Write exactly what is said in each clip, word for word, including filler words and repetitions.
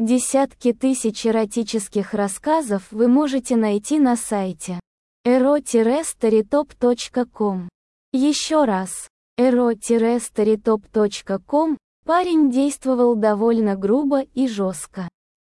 Десятки тысяч эротических рассказов вы можете найти на сайте эро старитоп точка ком. Еще раз, эро старитоп точка ком. Парень действовал довольно грубо и жестко.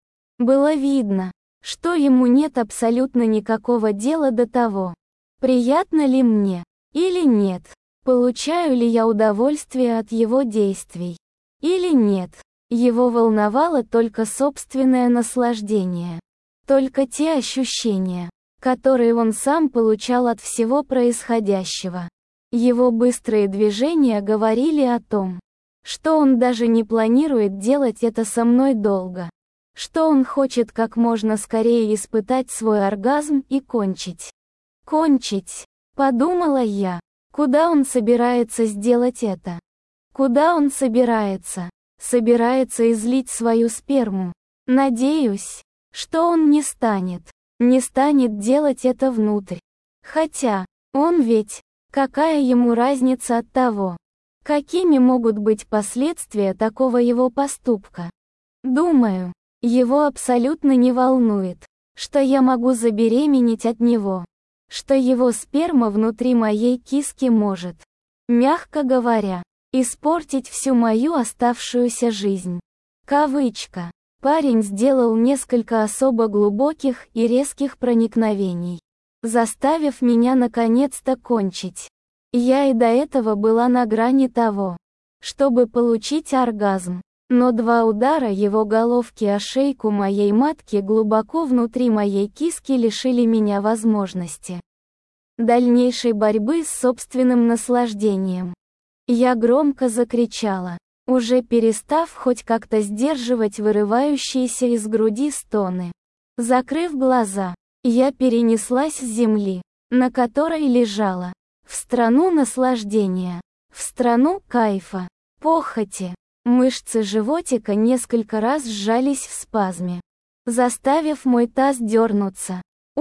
Было видно, что ему нет абсолютно никакого дела до того, приятно ли мне или нет, получаю ли я удовольствие от его действий или нет. Его волновало только собственное наслаждение, только те ощущения, которые он сам получал от всего происходящего. Его быстрые движения говорили о том, что он даже не планирует делать это со мной долго, что он хочет как можно скорее испытать свой оргазм и кончить. Кончить, подумала я. Куда он собирается сделать это? Куда он собирается? Собирается излить свою сперму. Надеюсь, что он не станет, не станет делать это внутрь. Хотя, он ведь, какая ему разница от того, какими могут быть последствия такого его поступка? Думаю, его абсолютно не волнует, что я могу забеременеть от него, что его сперма внутри моей киски может, мягко говоря, испортить всю мою оставшуюся жизнь. Кавычка. Парень сделал несколько особо глубоких и резких проникновений, заставив меня наконец-то кончить. Я и до этого была на грани того, чтобы получить оргазм, но два удара его головки о шейку моей матки глубоко внутри моей киски лишили меня возможности дальнейшей борьбы с собственным наслаждением. Я громко закричала, уже перестав хоть как-то сдерживать вырывающиеся из груди стоны. Закрыв глаза, я перенеслась с земли, на которой лежала, в страну наслаждения, в страну кайфа, похоти. Мышцы животика несколько раз сжались в спазме, заставив мой таз дернуться.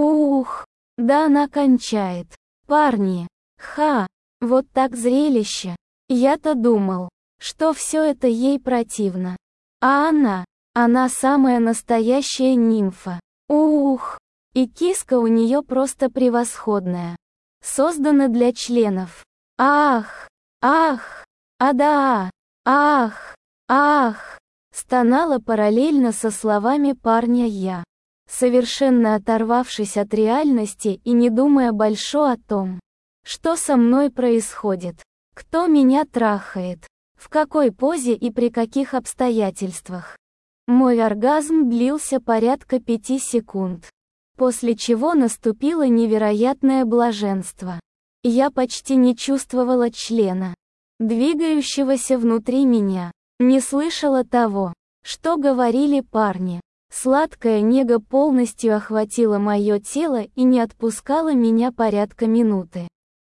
Ух, да она кончает. Парни, ха, вот так зрелище. Я-то думал, что все это ей противно. А она, она самая настоящая нимфа. Ух, и киска у нее просто превосходная. Создана для членов. Ах, ах, а да, ах, ах, стонала параллельно со словами парня я, совершенно оторвавшись от реальности и не думая больше о том, что со мной происходит. Кто меня трахает? В какой позе и при каких обстоятельствах? Мой оргазм длился порядка пяти секунд, после чего наступило невероятное блаженство. Я почти не чувствовала члена, двигающегося внутри меня, не слышала того, что говорили парни. Сладкая нега полностью охватила мое тело и не отпускала меня порядка минуты.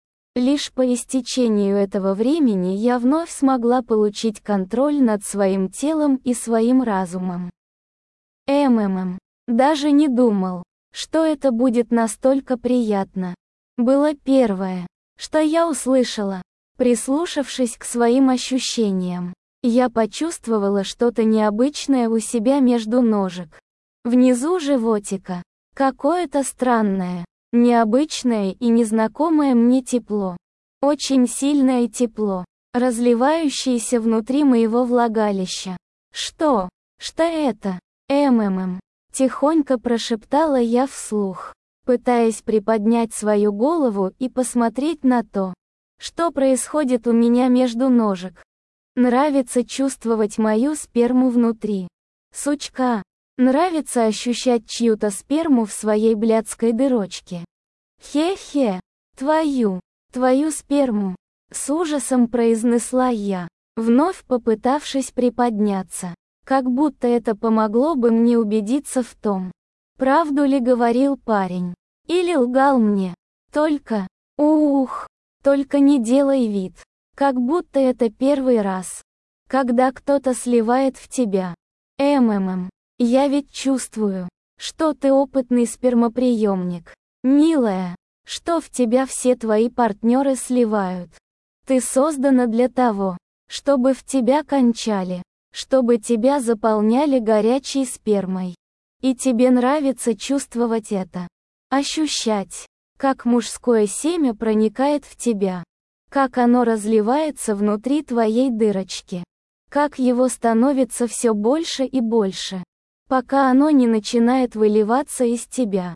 Лишь по истечению этого времени я вновь смогла получить контроль над своим телом и своим разумом. МММ. Даже не думал, что это будет настолько приятно. Было первое, что я услышала, прислушавшись к своим ощущениям. Я почувствовала что-то необычное у себя между ножек. Внизу животика. Какое-то странное, необычное и незнакомое мне тепло. Очень сильное тепло, разливающееся внутри моего влагалища. Что? Что это? МММ. Тихонько прошептала я вслух, пытаясь приподнять свою голову и посмотреть на то, что происходит у меня между ножек. Нравится чувствовать мою сперму внутри. Сучка. Нравится ощущать чью-то сперму в своей блядской дырочке. Хе-хе. Твою, твою сперму. С ужасом произнесла я, вновь попытавшись приподняться. Как будто это помогло бы мне убедиться в том, правду ли говорил парень, или лгал мне. Только, ух, только не делай вид, как будто это первый раз, когда кто-то сливает в тебя. МММ. Я ведь чувствую, что ты опытный спермоприемник. Милая, что в тебя все твои партнеры сливают. Ты создана для того, чтобы в тебя кончали. чтобы тебя заполняли горячей спермой. И тебе нравится чувствовать это. Ощущать, как мужское семя проникает в тебя. Как оно разливается внутри твоей дырочки. Как его становится все больше и больше. Пока оно не начинает выливаться из тебя.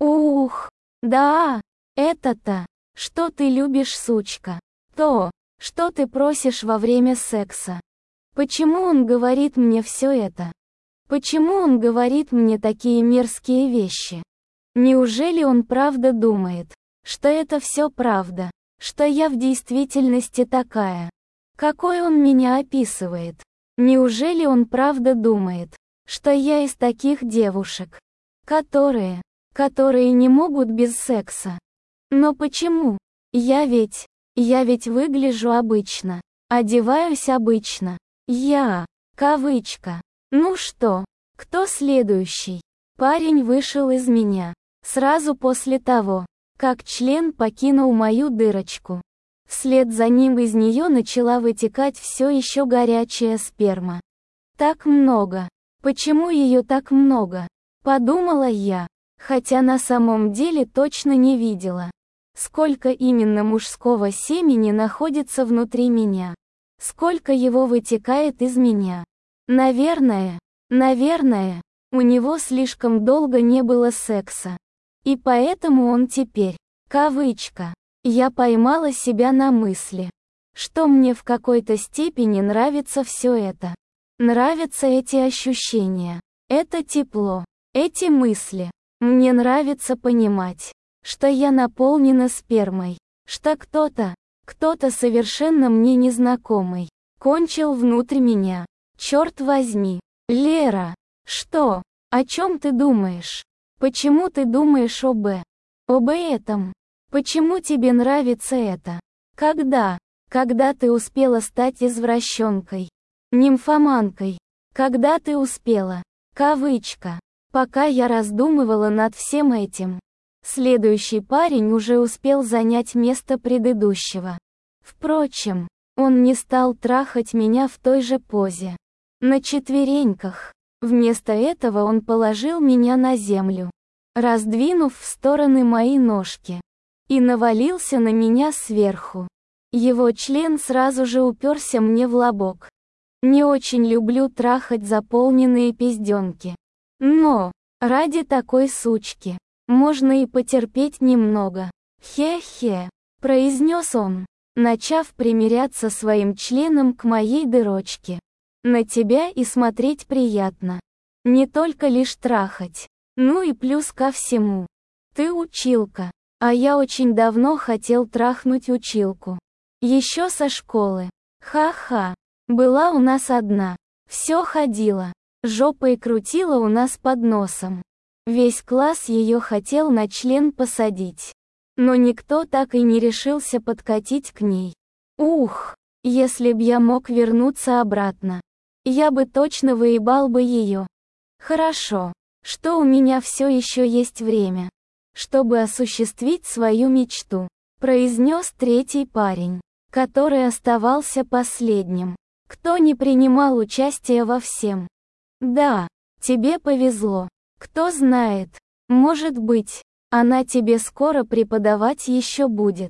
Ух, да, это-то, что ты любишь, сучка. То, что ты просишь во время секса. Почему он говорит мне все это? Почему он говорит мне такие мерзкие вещи? Неужели он правда думает, что это все правда, что я в действительности такая? Какой он меня описывает? Неужели он правда думает, что я из таких девушек, которые, которые не могут без секса? Но почему? Я ведь, я ведь выгляжу обычно, одеваюсь обычно. Я, кавычка. Ну что, кто следующий? Парень вышел из меня, сразу после того, как член покинул мою дырочку. Вслед за ним из нее начала вытекать все еще горячая сперма. Так много. Почему ее так много? Подумала я, хотя на самом деле точно не видела. Сколько именно мужского семени находится внутри меня? Сколько его вытекает из меня? Наверное, наверное, у него слишком долго не было секса. И поэтому он теперь, кавычка, я поймала себя на мысли, что мне в какой-то степени нравится все это. Нравятся эти ощущения, это тепло, эти мысли. Мне нравится понимать, что я наполнена спермой, что кто-то, кто-то совершенно мне незнакомый, кончил внутрь меня. Черт возьми, Лера, что? О чем ты думаешь? Почему ты думаешь об, об этом? Почему тебе нравится это? Когда? Когда ты успела стать извращенкой? Нимфоманкой? Когда ты успела? Кавычка. Пока я раздумывала над всем этим. Следующий парень уже успел занять место предыдущего. Впрочем, он не стал трахать меня в той же позе. На четвереньках. Вместо этого он положил меня на землю, раздвинув в стороны мои ножки, и навалился на меня сверху. Его член сразу же уперся мне в лобок. Не очень люблю трахать заполненные пизденки. Но, ради такой сучки, можно и потерпеть немного. Хе-хе, произнес он, начав примиряться своим членом к моей дырочке. На тебя и смотреть приятно. Не только лишь трахать. Ну и плюс ко всему. Ты училка, а я очень давно хотел трахнуть училку. Еще со школы. Ха-ха. Была у нас одна. Все ходила. Жопой крутила у нас под носом. Весь класс ее хотел на член посадить. Но никто так и не решился подкатить к ней. Ух, если б я мог вернуться обратно. Я бы точно выебал бы ее. Хорошо, что у меня все еще есть время, чтобы осуществить свою мечту, произнес третий парень, который оставался последним, кто не принимал участия во всем. Да, тебе повезло. Кто знает, может быть, она тебе скоро преподавать еще будет.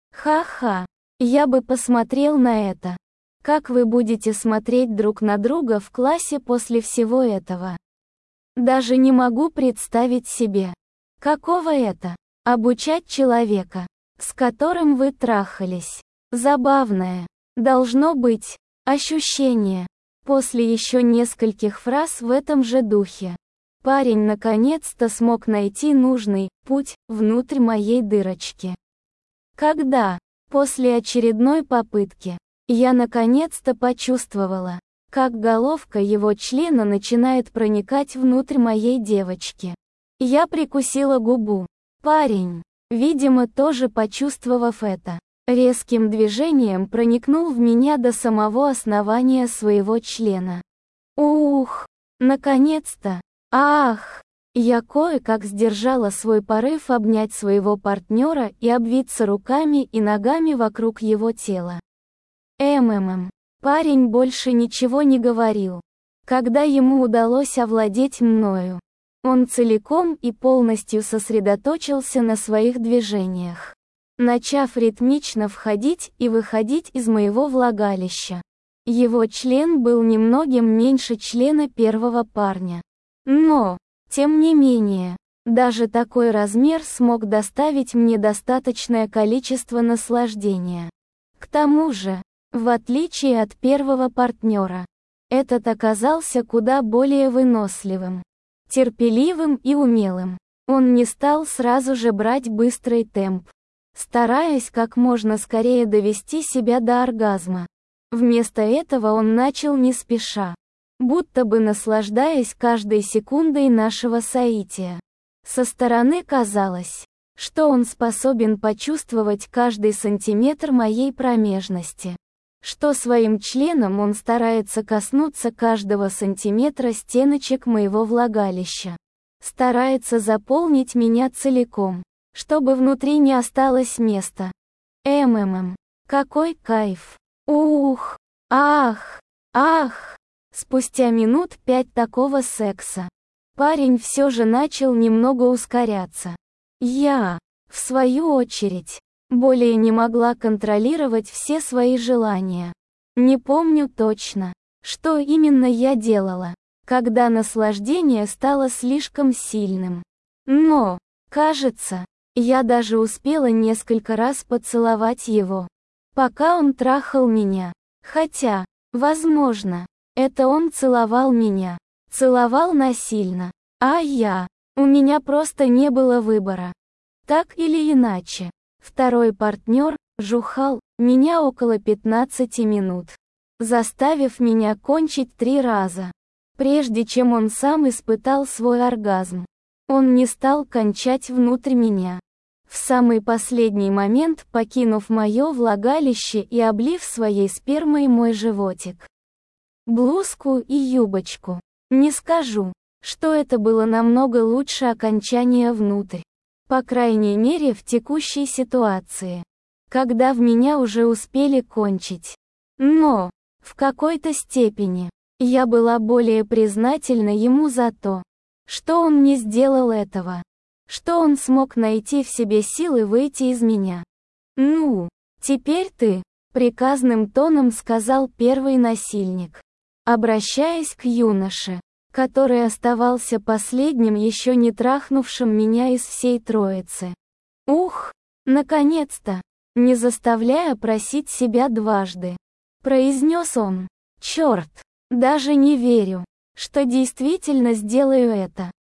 Ха-ха, я бы посмотрел на это. Как вы будете смотреть друг на друга в классе после всего этого? Даже не могу представить себе. Каково это? Обучать человека, с которым вы трахались. Забавное. Должно быть. Ощущение. После еще нескольких фраз в этом же духе. Парень наконец-то смог найти нужный путь внутрь моей дырочки. Когда, после очередной попытки, я наконец-то почувствовала, как головка его члена начинает проникать внутрь моей девочки. Я прикусила губу. Парень, видимо, тоже почувствовав это, резким движением проникнул в меня до самого основания своего члена. Ух, наконец-то! Ах! Я кое-как сдержала свой порыв обнять своего партнера и обвиться руками и ногами вокруг его тела. МММ. Парень больше ничего не говорил. Когда ему удалось овладеть мною, он целиком и полностью сосредоточился на своих движениях, начав ритмично входить и выходить из моего влагалища. Его член был немногим меньше члена первого парня. Но, тем не менее, даже такой размер смог доставить мне достаточное количество наслаждения. К тому же, в отличие от первого партнера, этот оказался куда более выносливым, терпеливым и умелым. Он не стал сразу же брать быстрый темп, стараясь как можно скорее довести себя до оргазма. Вместо этого он начал не спеша, будто бы наслаждаясь каждой секундой нашего соития. Со стороны казалось, что он способен почувствовать каждый сантиметр моей промежности, что своим членом он старается коснуться каждого сантиметра стеночек моего влагалища, старается заполнить меня целиком, чтобы внутри не осталось места. МММ. Какой кайф! Ух! Ах! Ах! Спустя минут пять такого секса, парень все же начал немного ускоряться. Я, в свою очередь, более не могла контролировать все свои желания. Не помню точно, что именно я делала, когда наслаждение стало слишком сильным. Но, кажется, я даже успела несколько раз поцеловать его, пока он трахал меня. Хотя, возможно, это он целовал меня, целовал насильно, а я, у меня просто не было выбора. Так или иначе, второй партнер жухал меня около пятнадцати минут, заставив меня кончить три раза, прежде чем он сам испытал свой оргазм. Он не стал кончать внутрь меня, в самый последний момент покинув мое влагалище и облив своей спермой мой животик, блузку и юбочку. Не скажу, что это было намного лучше окончания внутрь. По крайней мере в текущей ситуации, когда в меня уже успели кончить. Но, в какой-то степени, я была более признательна ему за то, что он не сделал этого, что он смог найти в себе силы выйти из меня. «Ну, теперь ты», — приказным тоном сказал первый насильник, обращаясь к юноше, который оставался последним еще не трахнувшим меня из всей троицы. «Ух, наконец-то!» Не заставляя просить себя дважды, произнес он. «Черт, даже не верю, что действительно сделаю это.